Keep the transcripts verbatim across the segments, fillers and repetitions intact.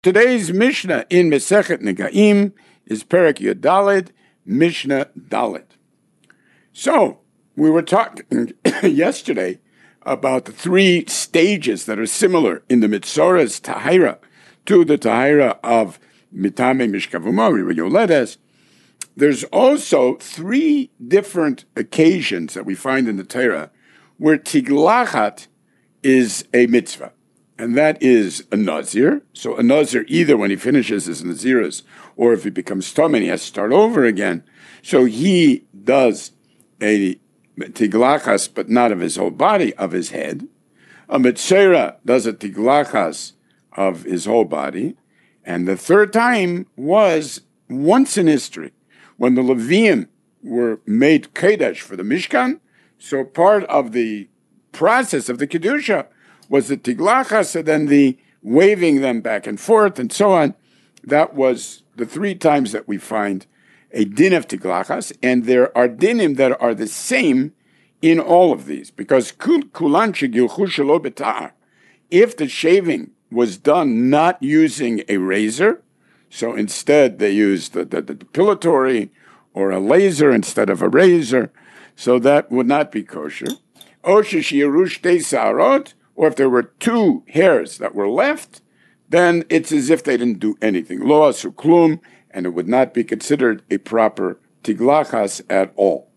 Today's Mishnah in Mesechet Negaim is Perek Yud Daled, Mishnah Daled. So, we were talking yesterday about the three stages that are similar in the Mitzora's Tahira to the Tahira of Mitame Mishkavumori, Yoledes. There's also three different occasions that we find in the Torah where Tiglachat is a mitzvah. And that is a Nazir. So a Nazir, either when he finishes his Naziris, or if he becomes Tom and he has to start over again. So he does a Tiglachas, but not of his whole body, of his head. A Metzera does a Tiglachas of his whole body. And the third time was once in history, when the Leviim were made Kedesh for the Mishkan. So part of the process of the Kedusha was the Tiglachas, and then the waving them back and forth, and so on. That was the three times that we find a din of Tiglachas, and there are dinim that are the same in all of these, because kulan shegilchu shelo b'ta'ar, if the shaving was done not using a razor, so instead they used the, the, the depilatory or a laser instead of a razor, so that would not be kosher. O sheshiru shtei sa'arot, or if there were two hairs that were left, then it's as if they didn't do anything. Lo asu klum, and it would not be considered a proper tiglachas at all.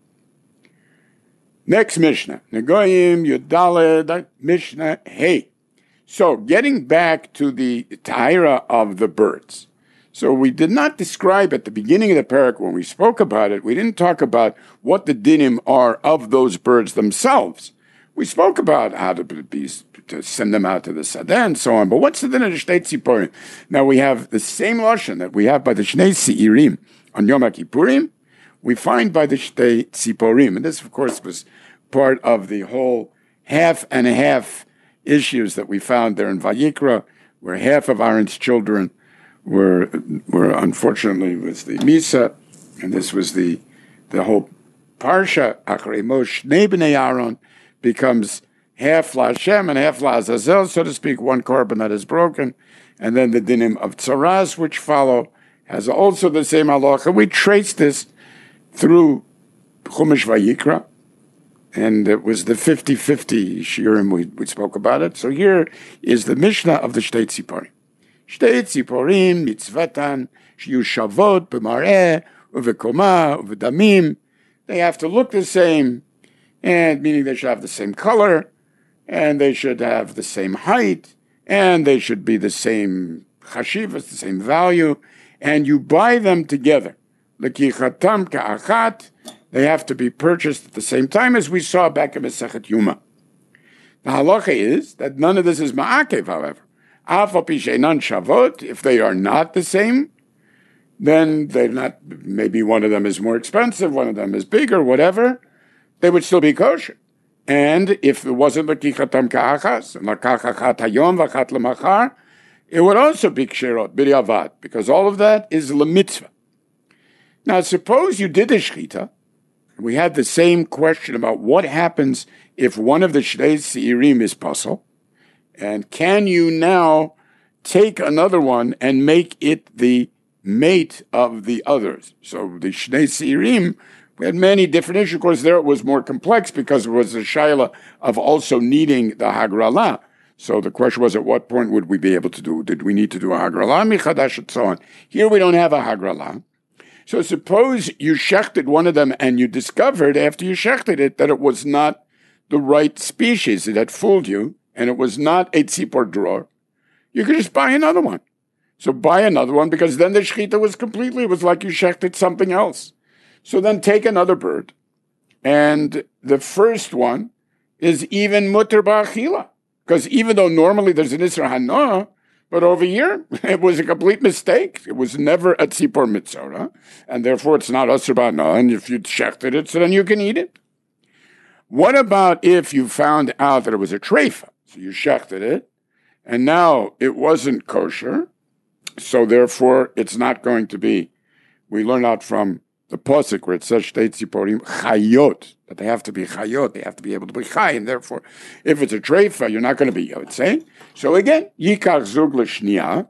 Next Mishnah. Negoyim Yudaled Mishnah Hey. So, getting back to the Tahira of the birds. So we did not describe at the beginning of the parak when we spoke about it, we didn't talk about what the dinim are of those birds themselves. We spoke about how to, be, to send them out to the Sadeh and so on, but what's the din of the Shnei Tziporim? Now we have the same lashon that we have by the Shnei Seirim on Yom HaKippurim, we find by the Shnei Tziporim, and this of course was part of the whole half and a half issues that we found there in Vayikra, where half of Aaron's children were, were unfortunately was the Misa, and this was the, the whole Parsha, Achrei Moshe, Shnei Bnei Aaron, becomes half La Hashem and half La Azazel, so to speak, one korban that is broken. And then the dinim of Tzaras, which follow, has also the same halacha. We trace this through Chumash Vayikra, and it was the fifty-fifty shiurim we, we spoke about it. So here is the Mishnah of the Shtei Tziporim. Shtei Tziporim mitzvatan shiyu shavot b'mareh uvekoma uv'damim. They have to look the same, and meaning they should have the same color, and they should have the same height, and they should be the same chashivas, the same value, and you buy them together. L'kichatam ka'achat, they have to be purchased at the same time, as we saw back in Masechet Yuma. The halacha is that none of this is ma'akev, however. Af al pi she'enan shavot, if they are not the same, then they're not, maybe one of them is more expensive, one of them is bigger, whatever, they would still be kosher. And if it wasn't l'kichatam ka'achas, l'kachachat hayom v'achat l'machar, it would also be kshirot, b'diavad, because all of that is l'mitzvah. Now, suppose you did the shchita, we had the same question about what happens if one of the shnei seirim is puzzle, and can you now take another one and make it the mate of the others? So the shnei seirim, we had many different issues. Of course, there it was more complex because it was a shaila of also needing the hagrala. So the question was, at what point would we be able to do? Did we need to do a hagrala, michadash, and so on? Here we don't have a hagrala. So suppose you shechted one of them and you discovered after you shechted it that it was not the right species. It had fooled you and it was not a tzipor dror. You could just buy another one. So buy another one, because then the shechita was completely, it was like you shechted something else. So then take another bird, and the first one is even mutter ba'achila, because even though normally there's an isra hana, but over here it was a complete mistake. It was never a tzipor mitzora, and therefore it's not asur ba'hana, and if you shechted it, so then you can eat it. What about if you found out that it was a treifa? So you shechted it, and now it wasn't kosher, so therefore it's not going to be, we learn out from the pasuk where it says Shtei Tziporim chayot, that they have to be chayot, they have to be able to be chay, and therefore, if it's a treifa, you're not going to be yotzei. So again, yikach zug l'shniya,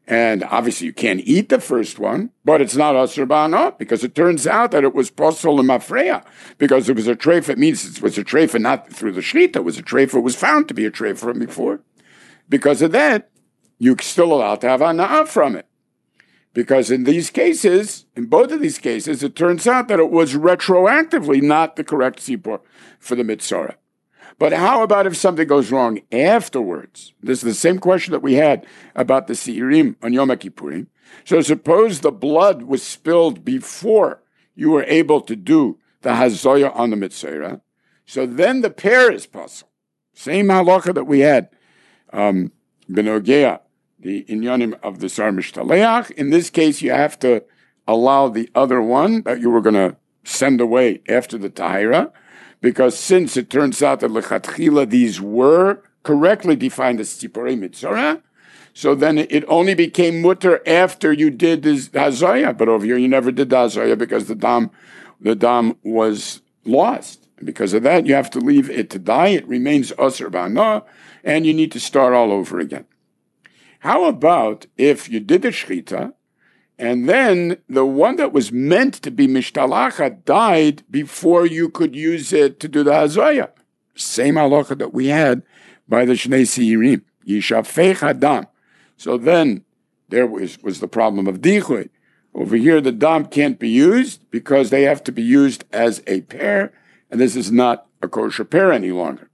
And obviously you can't eat the first one, but it's not Asr Ba'ana, because it turns out that it was Posol and Mafreya, because it was a treifa. It means it was a treifa not through the Shrita, it was a treifa, it was found to be a treifa from before. Because of that, you're still allowed to have Ana'ah from it. Because in these cases, in both of these cases, it turns out that it was retroactively not the correct Sipor for the Mitzorah. But how about if something goes wrong afterwards? This is the same question that we had about the Seirim on Yom Kippurim. So suppose the blood was spilled before you were able to do the Hazoya on the Mitzorah. So then the pair is puzzle. Same halacha that we had, um, Benogea, the inyanim of the Sar Mishtaleach. In this case, you have to allow the other one that you were going to send away after the Tahira, because since it turns out that lechatchila these were correctly defined as Tziporei Mitzorah, so then it only became mutter after you did this Hazaya. But over here, you never did the Hazaya because the dam, the dam was lost. And because of that, you have to leave it to die. It remains Asr Ba'ana, and you need to start all over again. How about if you did the Shechita, and then the one that was meant to be Mishtalacha died before you could use it to do the Hazaya? Same halacha that we had by the Shnei Seirim. Yishafech Adam. So then there was, was the problem of Dichui. Over here, the Dam can't be used because they have to be used as a pair, and this is not a kosher pair any longer.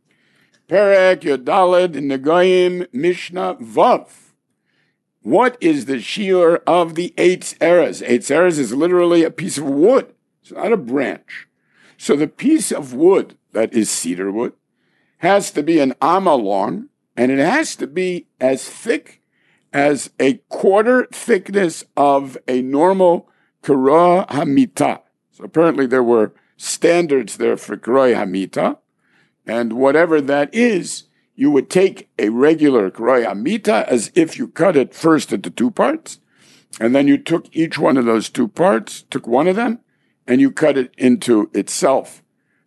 Perek Yodaled in the Goyim Mishnah Vav. What is the shiur of the Eitz Erez? Eitz Erez is literally a piece of wood. It's not a branch. So the piece of wood that is cedar wood has to be an amma long, and it has to be as thick as a quarter thickness of a normal Kara Hamita. So apparently there were standards there for Kara Hamita, and whatever that is, you would take a regular Kara Hamita as if you cut it first into two parts, and then you took each one of those two parts, took one of them, and you cut it into itself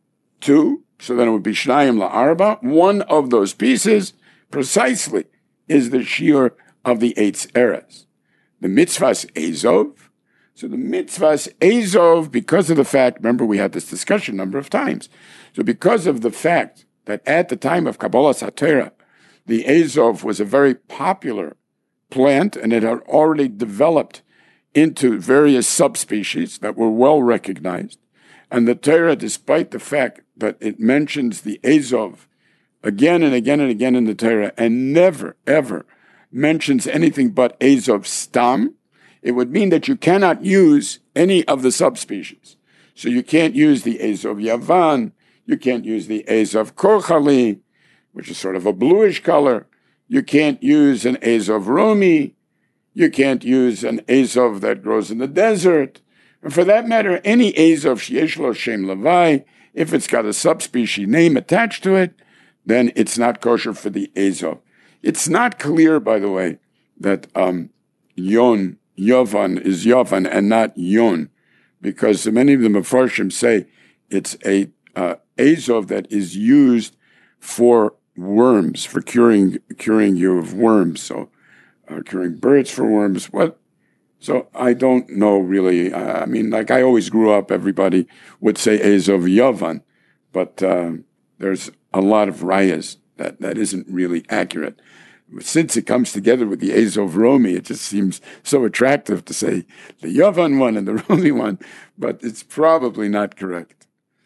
two, so then it would be Shnayim La'arba. One of those pieces precisely is the shiur of the Eitz Erez. The mitzvahs Ezov. So the mitzvahs Ezov, because of the fact, remember we had this discussion a number of times, so because of the fact that at the time of Kabbalah Satera, the Ezov was a very popular plant, and it had already developed into various subspecies that were well recognized. And the Torah, despite the fact that it mentions the Ezov again and again and again in the Torah, and never, ever mentions anything but Ezov Stam, it would mean that you cannot use any of the subspecies. So you can't use the Ezov Yavan, you can't use the Ezov Kochali, which is sort of a bluish color. You can't use an Ezov Romi. You can't use an Ezov that grows in the desert. And for that matter, any Ezov Sheyesh Lo Shem Levai, if it's got a subspecies name attached to it, then it's not kosher for the Ezov. It's not clear, by the way, that um, Yon, Yovan is Yovan and not Yon, because many of the Mefarshim say it's a uh, Ezov that is used for worms, for curing curing you of worms, so uh, curing birds for worms. What? So I don't know really. Uh, I mean, like I always grew up, everybody would say Ezov Yovan, but uh, there's a lot of rayas that, that isn't really accurate. Since it comes together with the Ezov Romi, it just seems so attractive to say the Yovan one and the Romi one, but it's probably not correct.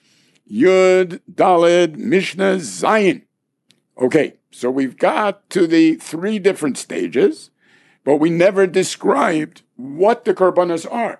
Yud, Daled, Mishnah, Zayin. Okay, so we've got to the three different stages, but we never described what the korbanos are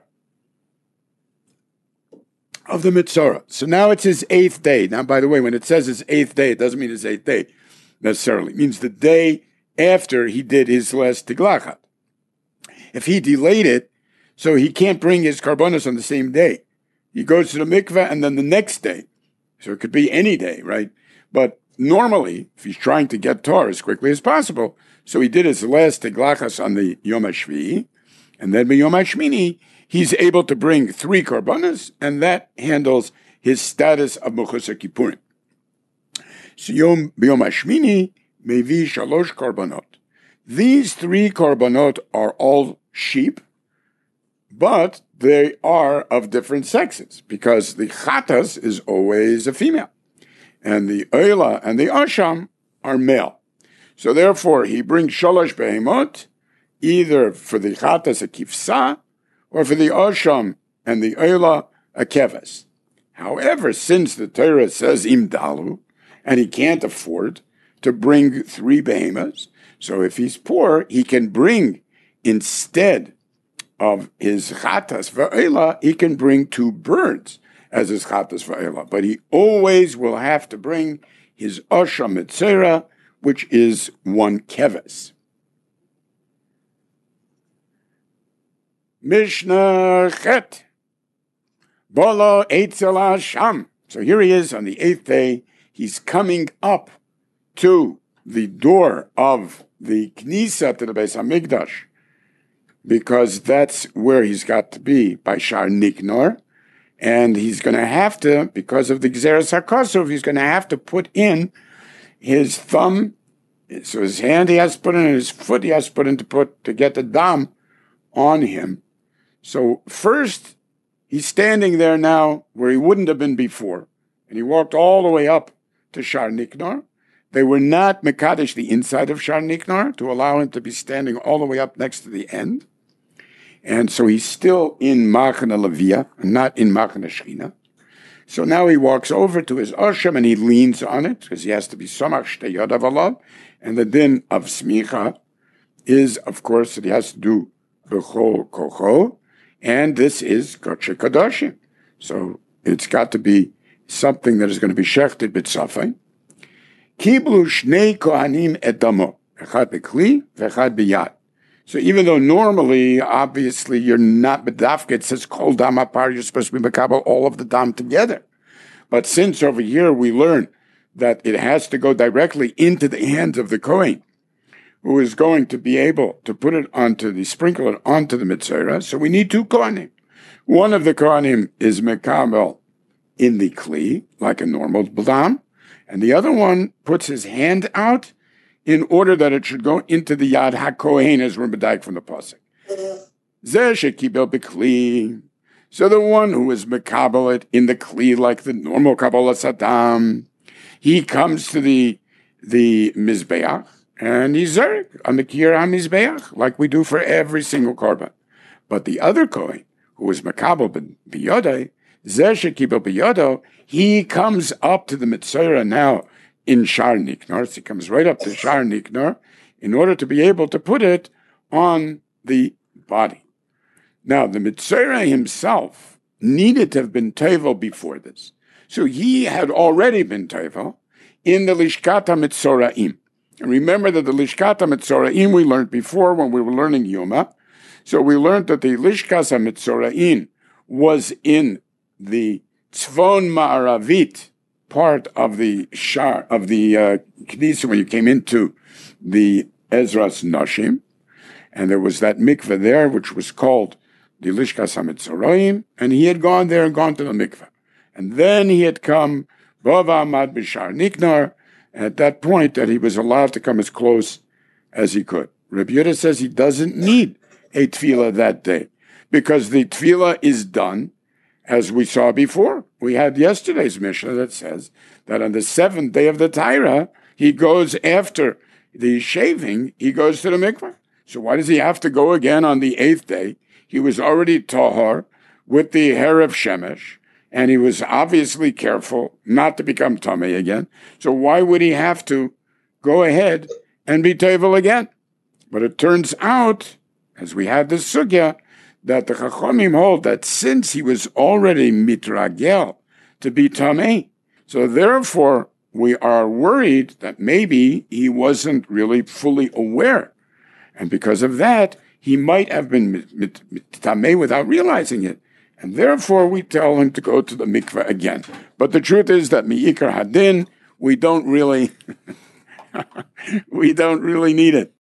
of the Mitzorah. So now it's his eighth day. Now, by the way, when it says his eighth day, it doesn't mean his eighth day necessarily. It means the day after he did his last tiglachat. If he delayed it, so he can't bring his korbanos on the same day. He goes to the mikveh and then the next day. So it could be any day, right? But normally, if he's trying to get Torah as quickly as possible, so he did his last tiglachas on the Yom HaShvi'i, and then by Yom HaShmini, he's able to bring three korbanos, and that handles his status of Mechusar Kippurim. So Yom Yom HaShmini mevi shalosh korbanot. These three korbanot are all sheep, but they are of different sexes, because the chatas is always a female, and the oila and the asham are male. So therefore, he brings shalosh behemot, either for the chatas a kifsa, or for the asham and the oila a keves. However, since the Torah says imdalu, and he can't afford to bring three behemoths, so if he's poor, he can bring, instead of his chatas va'ela, he can bring two birds as his chatas va'ela. But he always will have to bring his asham mitzera, which is one keves. Mishnah Chet. Bolo Eitzel Hasham. So here he is on the eighth day. He's coming up to the door of the Knisa to the Beis HaMikdash, because that's where he's got to be, by Shar Niknor. And he's going to have to, because of the Gzeres HaKosov, he's going to have to put in his thumb, so his hand he has to put in, his foot he has to put in to put, to get the dam on him. So first, he's standing there now where he wouldn't have been before. And he walked all the way up to Shar Niknor. They were not mekadesh the inside of Shar Niknor to allow him to be standing all the way up next to the end. And so he's still in Machane Levia, not in Machane Shechina. So now he walks over to his Asham and he leans on it, because he has to be Somach Shtei Yodav Alav. And the din of Smicha is, of course, that he has to do B'chol Kocho. And this is Kodesh Kodashim. So it's got to be something that is going to be shechted b'tzafay. Kiblu shnei kohanim et damo, echad b'kli v'echad b'yad. So even though normally, obviously, you're not bedafka, it says kol dam apar, you're supposed to be mekabel all of the dam together. But since over here we learn that it has to go directly into the hands of the kohen, who is going to be able to put it onto the, sprinkle it onto the mitzvah, so we need two kohanim. One of the kohanim is mekabel in the kli, like a normal dam, and the other one puts his hand out in order that it should go into the Yad HaKohen, as Rebbedaik from the Pasuk. Zeh shekibel b'kli. So the one who is mekabel it in the kli, like the normal Kabbalah Saddam, he comes to the the Mizbeach, and he's zerek on the Kir HaMizbeach, like we do for every single korban. But the other Kohen, who is mekabel b'yodai, Zeh shekibel b'yodo, he comes up to the Mitzvah now in Shar Niknor. So he comes right up to Shar Niknor in order to be able to put it on the body. Now, the Mitzvah himself needed to have been tevel before this. So he had already been tevel in the Lishkat HaMitzoraim. And remember that the Lishkat HaMitzoraim we learned before when we were learning Yoma. So we learned that the Lishkat HaMitzoraim was in the Tzvon Ma'aravit part of the Shar, of the uh, Knesset, when you came into the Ezras Nashim, and there was that mikveh there, which was called the Lishkas HaMitzoraim, and he had gone there and gone to the mikveh. And then he had come, Bava Amad B'Shar Niknar, at that point that he was allowed to come as close as he could. Rabbi Yehuda says he doesn't need a tefillah that day, because the tefillah is done, as we saw before. We had yesterday's Mishnah that says that on the seventh day of the Taira, he goes after the shaving, he goes to the mikveh. So why does he have to go again on the eighth day? He was already tahor with the hair of Shemesh, and he was obviously careful not to become tamei again. So why would he have to go ahead and be tevel again? But it turns out, as we had the sugya, that the Chachamim hold that since he was already mitragel to be tamei, so therefore we are worried that maybe he wasn't really fully aware. And because of that, he might have been tamei without realizing it. And therefore we tell him to go to the mikveh again. But the truth is that mi'ikar hadin, we don't really, we don't really need it.